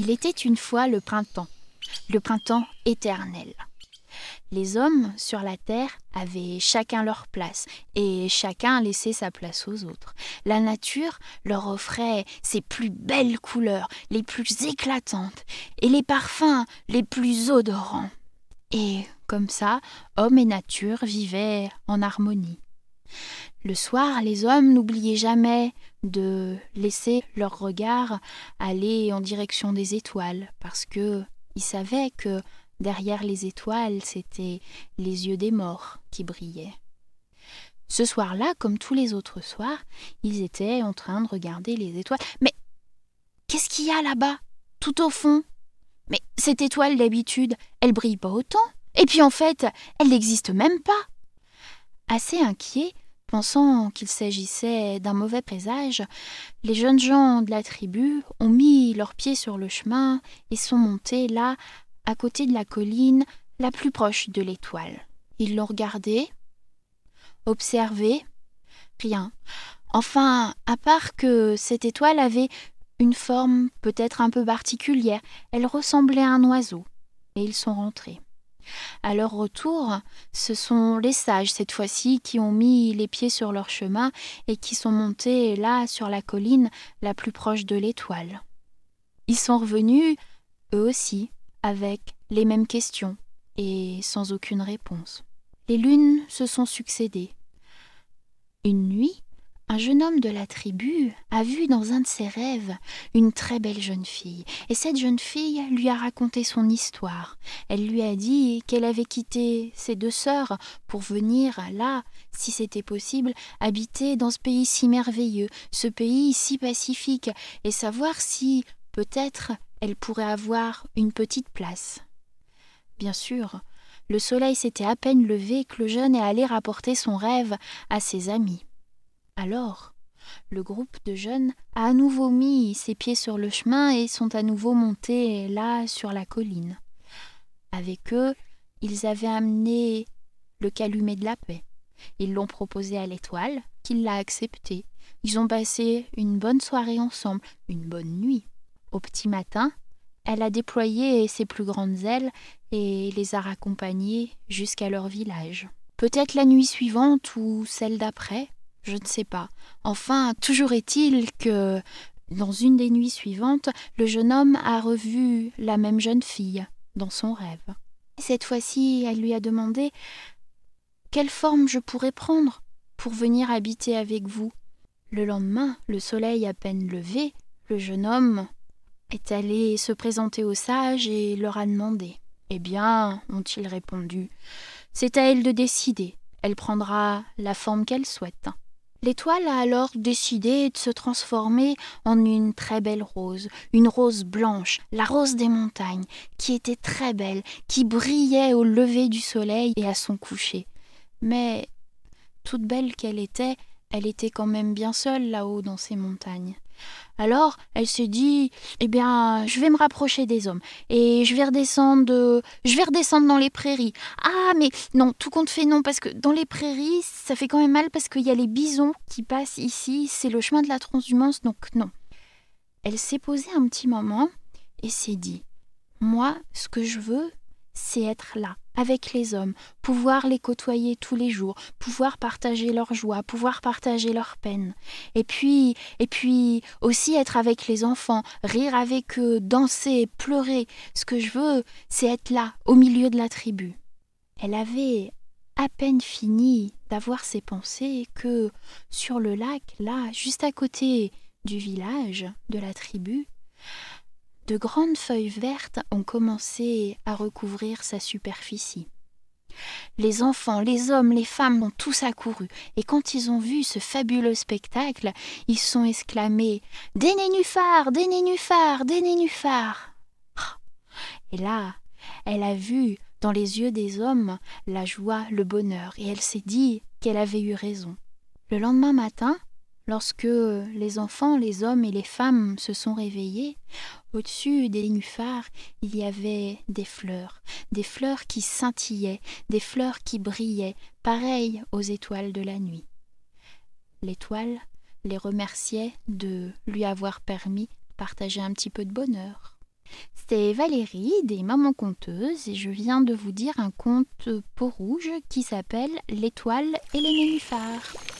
Il était une fois le printemps éternel. Les hommes sur la terre avaient chacun leur place et chacun laissait sa place aux autres. La nature leur offrait ses plus belles couleurs, les plus éclatantes et les parfums les plus odorants. Et comme ça, hommes et nature vivaient en harmonie. Le soir, les hommes n'oubliaient jamais de laisser leur regard aller en direction des étoiles parce qu'ils savaient que derrière les étoiles, c'étaient les yeux des morts qui brillaient. Ce soir-là, comme tous les autres soirs, ils étaient en train de regarder les étoiles. Mais qu'est-ce qu'il y a là-bas, tout au fond ? Mais cette étoile, d'habitude, elle brille pas autant. Et puis en fait, elle n'existe même pas. Assez inquiets, pensant qu'il s'agissait d'un mauvais présage, les jeunes gens de la tribu ont mis leurs pieds sur le chemin et sont montés là, à côté de la colline la plus proche de l'étoile. Ils l'ont regardée, observé, rien. Enfin, à part que cette étoile avait une forme peut-être un peu particulière, elle ressemblait à un oiseau, et ils sont rentrés. À leur retour, ce sont les sages, cette fois-ci, qui ont mis les pieds sur leur chemin et qui sont montés là, sur la colline, la plus proche de l'étoile. Ils sont revenus, eux aussi, avec les mêmes questions et sans aucune réponse. Les lunes se sont succédées. Une nuit, un jeune homme de la tribu a vu dans un de ses rêves une très belle jeune fille. Et cette jeune fille lui a raconté son histoire. Elle lui a dit qu'elle avait quitté ses deux sœurs pour venir là, si c'était possible, habiter dans ce pays si merveilleux, ce pays si pacifique, et savoir si, peut-être, elle pourrait avoir une petite place. Bien sûr, le soleil s'était à peine levé que le jeune est allé rapporter son rêve à ses amis. Alors, le groupe de jeunes a à nouveau mis ses pieds sur le chemin et sont à nouveau montés là sur la colline. Avec eux, ils avaient amené le calumet de la paix. Ils l'ont proposé à l'étoile, qui l'a accepté. Ils ont passé une bonne soirée ensemble, une bonne nuit. Au petit matin, elle a déployé ses plus grandes ailes et les a raccompagnés jusqu'à leur village. Peut-être la nuit suivante ou celle d'après, je ne sais pas. Enfin, toujours est-il que, dans une des nuits suivantes, le jeune homme a revu la même jeune fille dans son rêve. Cette fois-ci, elle lui a demandé « Quelle forme je pourrais prendre pour venir habiter avec vous ?» Le lendemain, le soleil à peine levé, le jeune homme est allé se présenter aux sages et leur a demandé. « Eh bien, ont-ils répondu, c'est à elle de décider. Elle prendra la forme qu'elle souhaite. » L'étoile a alors décidé de se transformer en une très belle rose, une rose blanche, la rose des montagnes, qui était très belle, qui brillait au lever du soleil et à son coucher. Mais, toute belle qu'elle était, elle était quand même bien seule là-haut dans ces montagnes. Alors, elle s'est dit, eh bien, je vais me rapprocher des hommes et je vais redescendre dans les prairies. Ah, mais non, tout compte fait non, parce que dans les prairies, ça fait quand même mal parce qu'il y a les bisons qui passent ici, c'est le chemin de la transhumance, donc non. Elle s'est posée un petit moment et s'est dit, moi, ce que je veux, c'est être là, avec les hommes, pouvoir les côtoyer tous les jours, pouvoir partager leur joie, pouvoir partager leur peine. Et puis aussi être avec les enfants, rire avec eux, danser, pleurer. Ce que je veux, c'est être là, au milieu de la tribu. Elle avait à peine fini d'avoir ses pensées que, sur le lac, là, juste à côté du village, de la tribu, de grandes feuilles vertes ont commencé à recouvrir sa superficie. Les enfants, les hommes, les femmes ont tous accouru, et quand ils ont vu ce fabuleux spectacle, ils se sont exclamés « Des nénuphars, des nénuphars, des nénuphars !» Et là, elle a vu dans les yeux des hommes la joie, le bonheur, et elle s'est dit qu'elle avait eu raison. Le lendemain matin, lorsque les enfants, les hommes et les femmes se sont réveillés, au-dessus des nénuphars, il y avait des fleurs qui scintillaient, des fleurs qui brillaient, pareilles aux étoiles de la nuit. L'étoile les remerciait de lui avoir permis de partager un petit peu de bonheur. C'est Valérie des Mamans Conteuses et je viens de vous dire un conte peau rouge qui s'appelle L'étoile et les nénuphars.